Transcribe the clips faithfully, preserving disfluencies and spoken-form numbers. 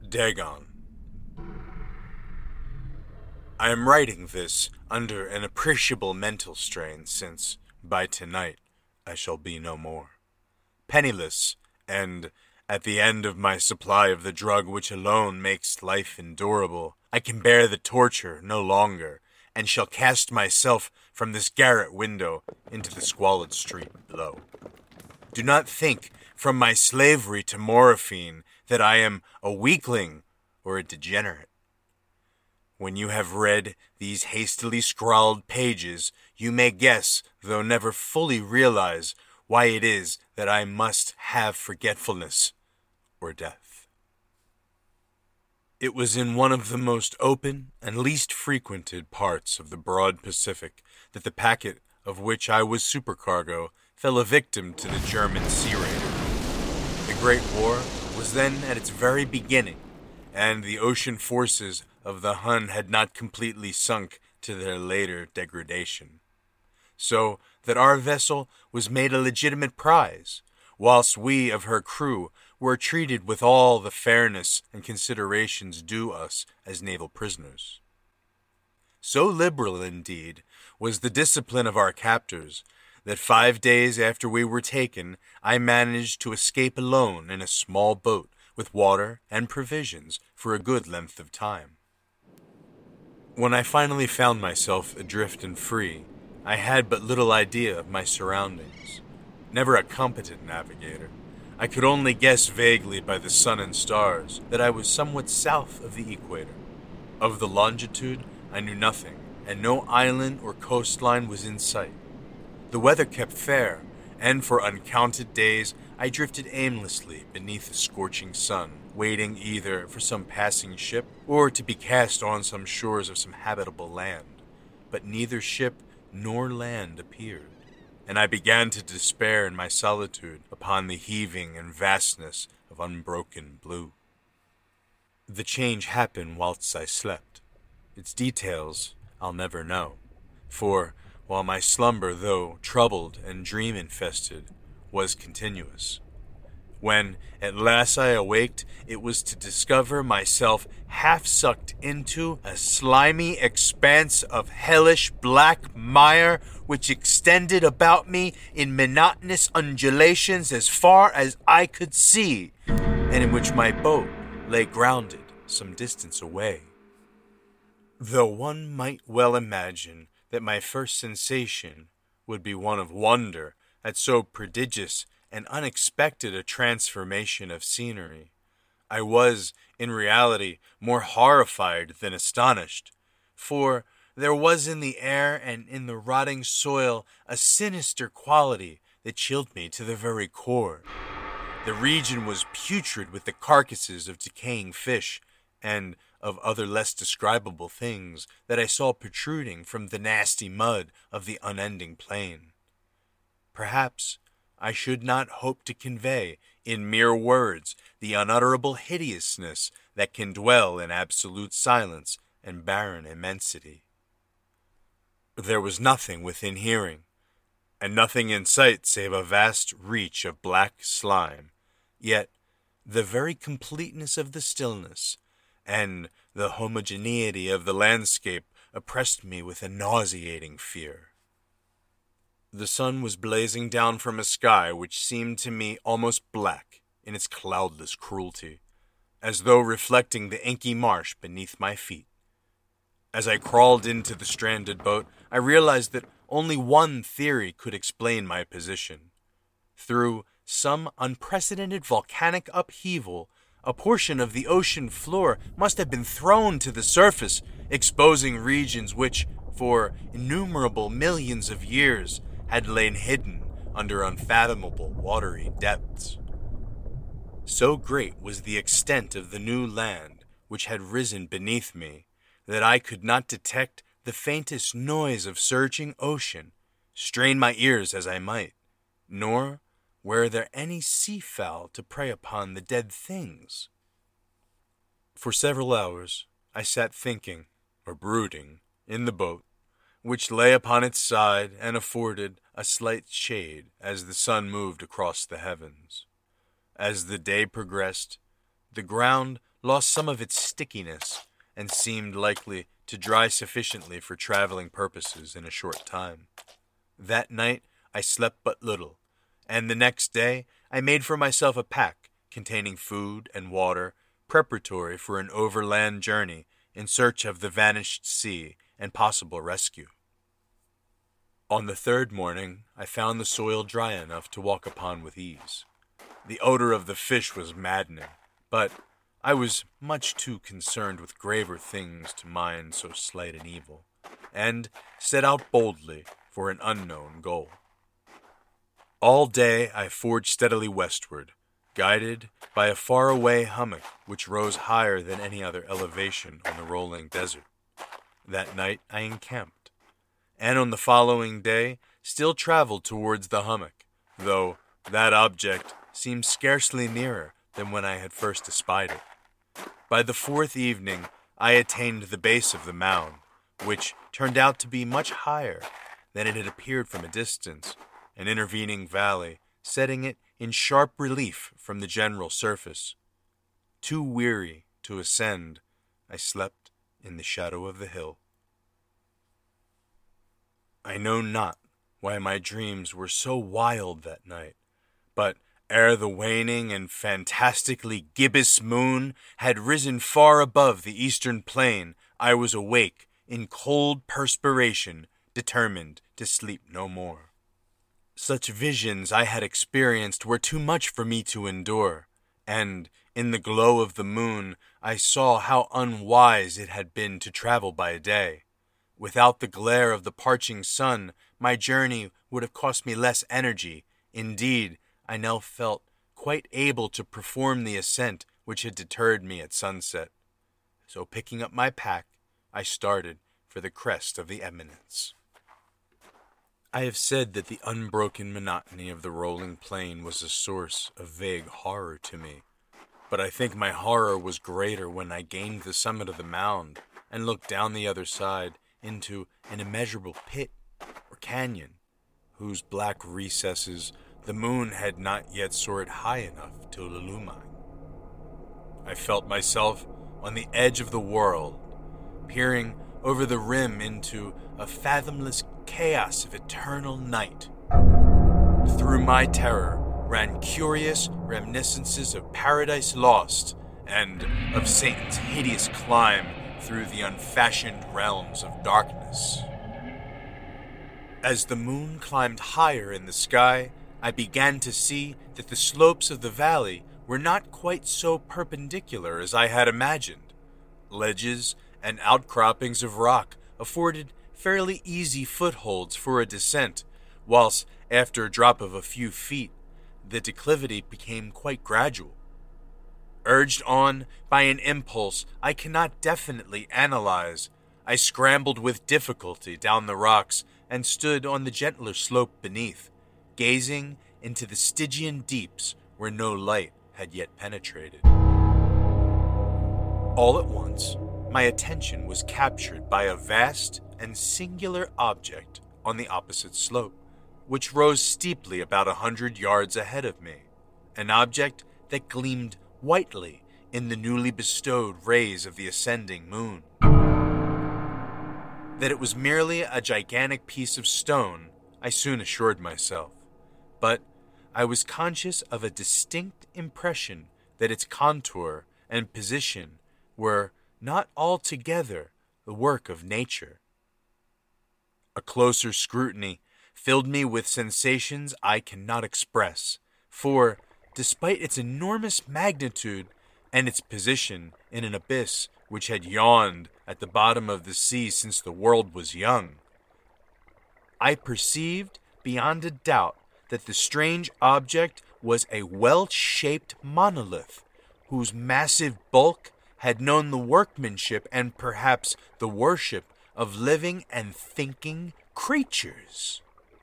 Dagon. I am writing this under an appreciable mental strain since, by tonight, I shall be no more. Penniless, and at the end of my supply of the drug which alone makes life endurable, I can bear the torture no longer, and shall cast myself from this garret window into the squalid street below. Do not think, from my slavery to morphine, that I am a weakling or a degenerate. When you have read these hastily scrawled pages, you may guess, though never fully realize, why it is that I must have forgetfulness or death. It was in one of the most open and least frequented parts of the broad Pacific that the packet of which I was supercargo fell a victim to the German sea raider. The Great War was then at its very beginning, and the ocean forces of the Hun had not completely sunk to their later degradation. So that our vessel was made a legitimate prize, whilst we of her crew were treated with all the fairness and considerations due us as naval prisoners. So liberal, indeed, was the discipline of our captors, that five days after we were taken, I managed to escape alone in a small boat with water and provisions for a good length of time. When I finally found myself adrift and free, I had but little idea of my surroundings. Never a competent navigator, I could only guess vaguely by the sun and stars that I was somewhat south of the equator. Of the longitude, I knew nothing, and no island or coastline was in sight. The weather kept fair, and for uncounted days I drifted aimlessly beneath the scorching sun, waiting either for some passing ship or to be cast on some shores of some habitable land. But neither ship nor land appeared, and I began to despair in my solitude upon the heaving and vastness of unbroken blue. The change happened whilst I slept. Its details I'll never know, for while my slumber, though troubled and dream-infested, was continuous. When at last I awaked, it was to discover myself half-sucked into a slimy expanse of hellish black mire which extended about me in monotonous undulations as far as I could see, and in which my boat lay grounded some distance away. Though one might well imagine that my first sensation would be one of wonder at so prodigious and unexpected a transformation of scenery, I was, in reality, more horrified than astonished, for there was in the air and in the rotting soil a sinister quality that chilled me to the very core. The region was putrid with the carcasses of decaying fish, and of other less describable things that I saw protruding from the nasty mud of the unending plain. Perhaps I should not hope to convey, in mere words, the unutterable hideousness that can dwell in absolute silence and barren immensity. There was nothing within hearing, and nothing in sight save a vast reach of black slime, yet the very completeness of the stillness and the homogeneity of the landscape oppressed me with a nauseating fear. The sun was blazing down from a sky which seemed to me almost black in its cloudless cruelty, as though reflecting the inky marsh beneath my feet. As I crawled into the stranded boat, I realized that only one theory could explain my position. Through some unprecedented volcanic upheaval, a portion of the ocean floor must have been thrown to the surface, exposing regions which, for innumerable millions of years, had lain hidden under unfathomable watery depths. So great was the extent of the new land which had risen beneath me that I could not detect the faintest noise of surging ocean, strain my ears as I might, nor were there any seafowl to prey upon the dead things. For several hours I sat thinking, or brooding, in the boat, which lay upon its side and afforded a slight shade as the sun moved across the heavens. As the day progressed, the ground lost some of its stickiness and seemed likely to dry sufficiently for traveling purposes in a short time. That night I slept but little, and the next day I made for myself a pack containing food and water preparatory for an overland journey in search of the vanished sea and possible rescue. On the third morning, I found the soil dry enough to walk upon with ease. The odor of the fish was maddening, but I was much too concerned with graver things to mind so slight an evil, and set out boldly for an unknown goal. All day I forged steadily westward, guided by a faraway hummock which rose higher than any other elevation on the rolling desert. That night I encamped, and on the following day still traveled towards the hummock, though that object seemed scarcely nearer than when I had first espied it. By the fourth evening I attained the base of the mound, which turned out to be much higher than it had appeared from a distance, an intervening valley setting it in sharp relief from the general surface. Too weary to ascend, I slept in the shadow of the hill. I know not why my dreams were so wild that night, but ere the waning and fantastically gibbous moon had risen far above the eastern plain, I was awake in cold perspiration, determined to sleep no more. Such visions I had experienced were too much for me to endure, and in the glow of the moon I saw how unwise it had been to travel by day. Without the glare of the parching sun, my journey would have cost me less energy. Indeed, I now felt quite able to perform the ascent which had deterred me at sunset. So picking up my pack, I started for the crest of the eminence. I have said that the unbroken monotony of the rolling plain was a source of vague horror to me, but I think my horror was greater when I gained the summit of the mound and looked down the other side into an immeasurable pit or canyon, whose black recesses the moon had not yet soared high enough to illumine. I felt myself on the edge of the world, peering over the rim into a fathomless chaos of eternal night. Through my terror ran curious reminiscences of Paradise Lost and of Satan's hideous climb through the unfashioned realms of darkness. As the moon climbed higher in the sky, I began to see that the slopes of the valley were not quite so perpendicular as I had imagined. Ledges and outcroppings of rock afforded fairly easy footholds for a descent, whilst after a drop of a few feet, the declivity became quite gradual. Urged on by an impulse I cannot definitely analyze, I scrambled with difficulty down the rocks and stood on the gentler slope beneath, gazing into the Stygian deeps where no light had yet penetrated. All at once, my attention was captured by a vast and singular object on the opposite slope, which rose steeply about a hundred yards ahead of me, an object that gleamed whitely in the newly bestowed rays of the ascending moon. That it was merely a gigantic piece of stone, I soon assured myself, but I was conscious of a distinct impression that its contour and position were not altogether the work of nature. A closer scrutiny filled me with sensations I cannot express, for, despite its enormous magnitude and its position in an abyss which had yawned at the bottom of the sea since the world was young, I perceived beyond a doubt that the strange object was a well-shaped monolith, whose massive bulk had known the workmanship and perhaps the worship of living and thinking creatures.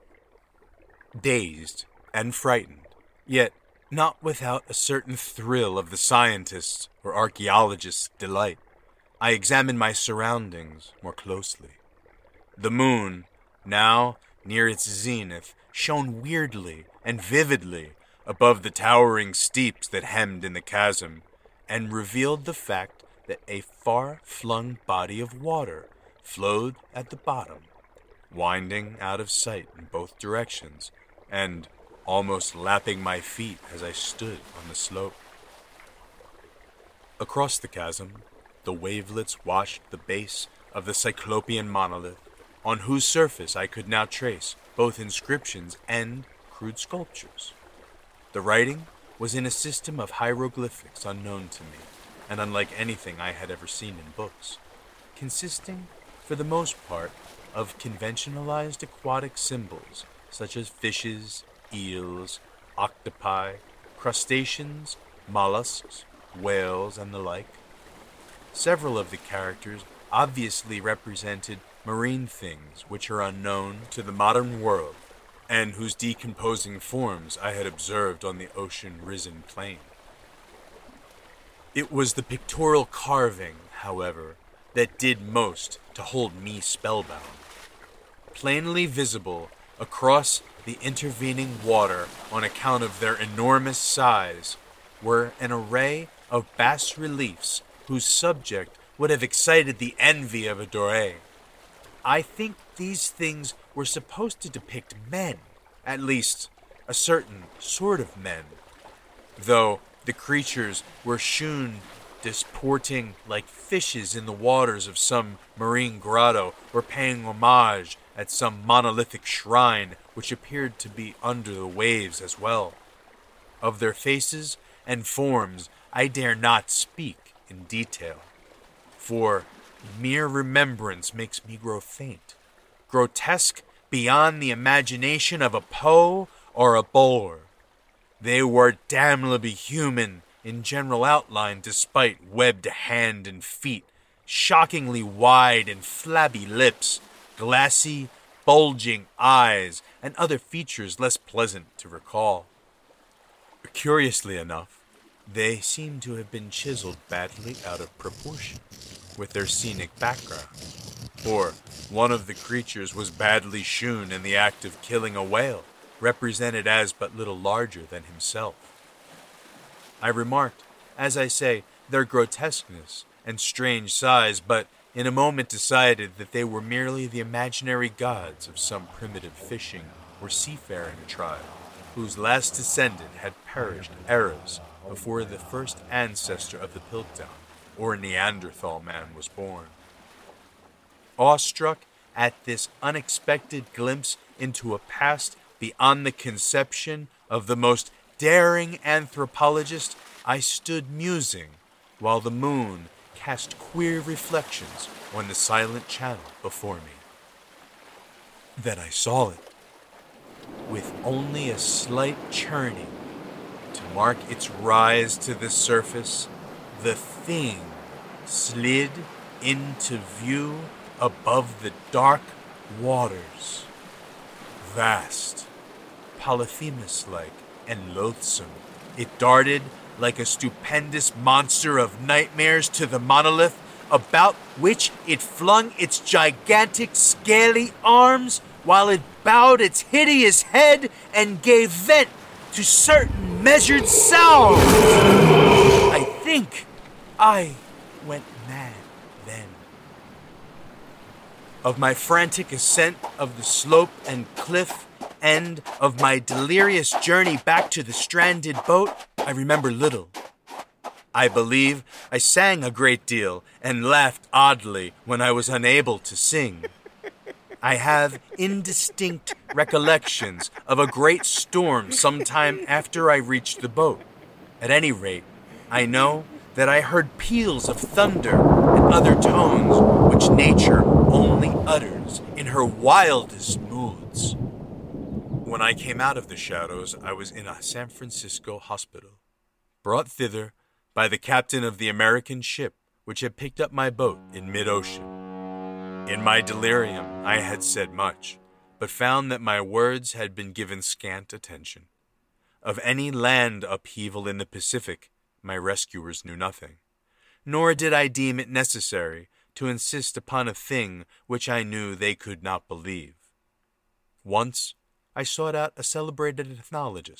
Dazed and frightened, yet not without a certain thrill of the scientist's or archaeologist's delight, I examined my surroundings more closely. The moon, now near its zenith, shone weirdly and vividly above the towering steeps that hemmed in the chasm, and revealed the fact that a far-flung body of water flowed at the bottom, winding out of sight in both directions and almost lapping my feet as I stood on the slope. Across the chasm, the wavelets washed the base of the Cyclopean monolith, on whose surface I could now trace both inscriptions and crude sculptures. The writing was in a system of hieroglyphics unknown to me, and unlike anything I had ever seen in books, consisting, for the most part, of conventionalized aquatic symbols such as fishes, eels, octopi, crustaceans, mollusks, whales, and the like. Several of the characters obviously represented marine things which are unknown to the modern world, and whose decomposing forms I had observed on the ocean-risen plain. It was the pictorial carving, however, that did most to hold me spellbound. Plainly visible across the intervening water on account of their enormous size were an array of bas-reliefs whose subject would have excited the envy of a Doré. I think these things were supposed to depict men, at least a certain sort of men, though the creatures were shewn disporting like fishes in the waters of some marine grotto or paying homage at some monolithic shrine which appeared to be under the waves as well. Of their faces and forms I dare not speak in detail, for mere remembrance makes me grow faint, grotesque beyond the imagination of a Poe or a Bohr. They were damnably human in general outline despite webbed hand and feet, shockingly wide and flabby lips, glassy, bulging eyes, and other features less pleasant to recall. Curiously enough, they seem to have been chiseled badly out of proportion with their scenic background, for one of the creatures was badly shewn in the act of killing a whale, represented as but little larger than himself. I remarked, as I say, their grotesqueness and strange size, but in a moment decided that they were merely the imaginary gods of some primitive fishing or seafaring tribe, whose last descendant had perished Eros before the first ancestor of the Piltdown, or Neanderthal man, was born. Awestruck at this unexpected glimpse into a past beyond the conception of the most daring anthropologist, I stood musing while the moon cast queer reflections on the silent channel before me. Then I saw it, with only a slight churning to mark its rise to the surface. The thing slid into view above the dark waters, vast, Polyphemus-like, and loathsome. It darted like a stupendous monster of nightmares to the monolith, about which it flung its gigantic scaly arms, while it bowed its hideous head and gave vent to certain measured sounds. I think I went mad then. Of my frantic ascent of the slope and cliff, and of my delirious journey back to the stranded boat, I remember little. I believe I sang a great deal and laughed oddly when I was unable to sing. I have indistinct recollections of a great storm sometime after I reached the boat. At any rate, I know that I heard peals of thunder and other tones which nature only utters in her wildest moods. When I came out of the shadows, I was in a San Francisco hospital, brought thither by the captain of the American ship which had picked up my boat in mid-ocean. In my delirium, I had said much, but found that my words had been given scant attention. Of any land upheaval in the Pacific, my rescuers knew nothing, nor did I deem it necessary to insist upon a thing which I knew they could not believe. Once, I sought out a celebrated ethnologist,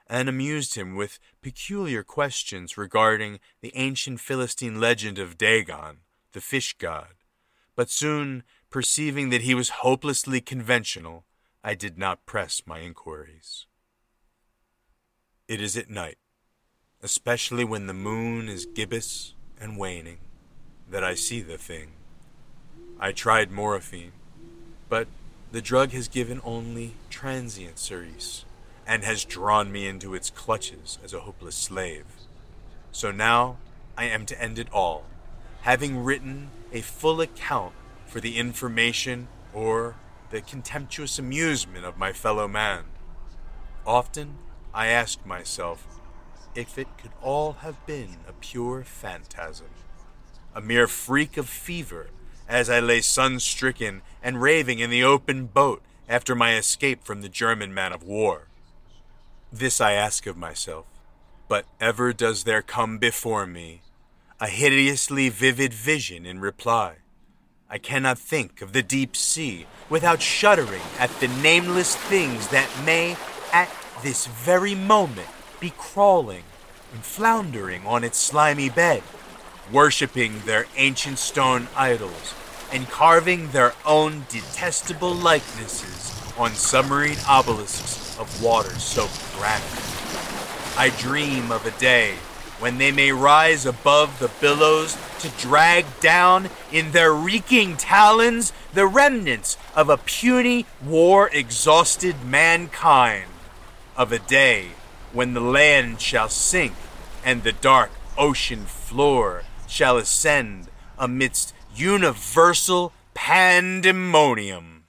and amused him with peculiar questions regarding the ancient Philistine legend of Dagon, the fish god. But soon, perceiving that he was hopelessly conventional, I did not press my inquiries. It is at night, especially when the moon is gibbous and waning, that I see the thing. I tried morphine, but the drug has given only transient cerise, and has drawn me into its clutches as a hopeless slave. So now I am to end it all, having written a full account for the information or the contemptuous amusement of my fellow man. Often I ask myself if it could all have been a pure phantasm, a mere freak of fever, as I lay sun-stricken and raving in the open boat after my escape from the German man of war. This I ask of myself, but ever does there come before me a hideously vivid vision in reply. I cannot think of the deep sea without shuddering at the nameless things that may, at this very moment, be crawling and floundering on its slimy bed, worshipping their ancient stone idols, and carving their own detestable likenesses on submarine obelisks of water-soaked granite. I dream of a day when they may rise above the billows to drag down in their reeking talons the remnants of a puny, war-exhausted mankind, of a day when the land shall sink and the dark ocean floor shall ascend amidst universal pandemonium.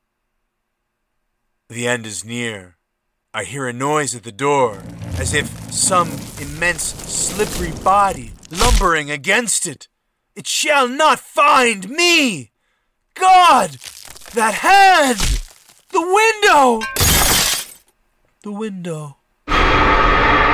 The end is near. I hear a noise at the door, as if some immense slippery body lumbering against it. It shall not find me! God! That hand! The window! The window.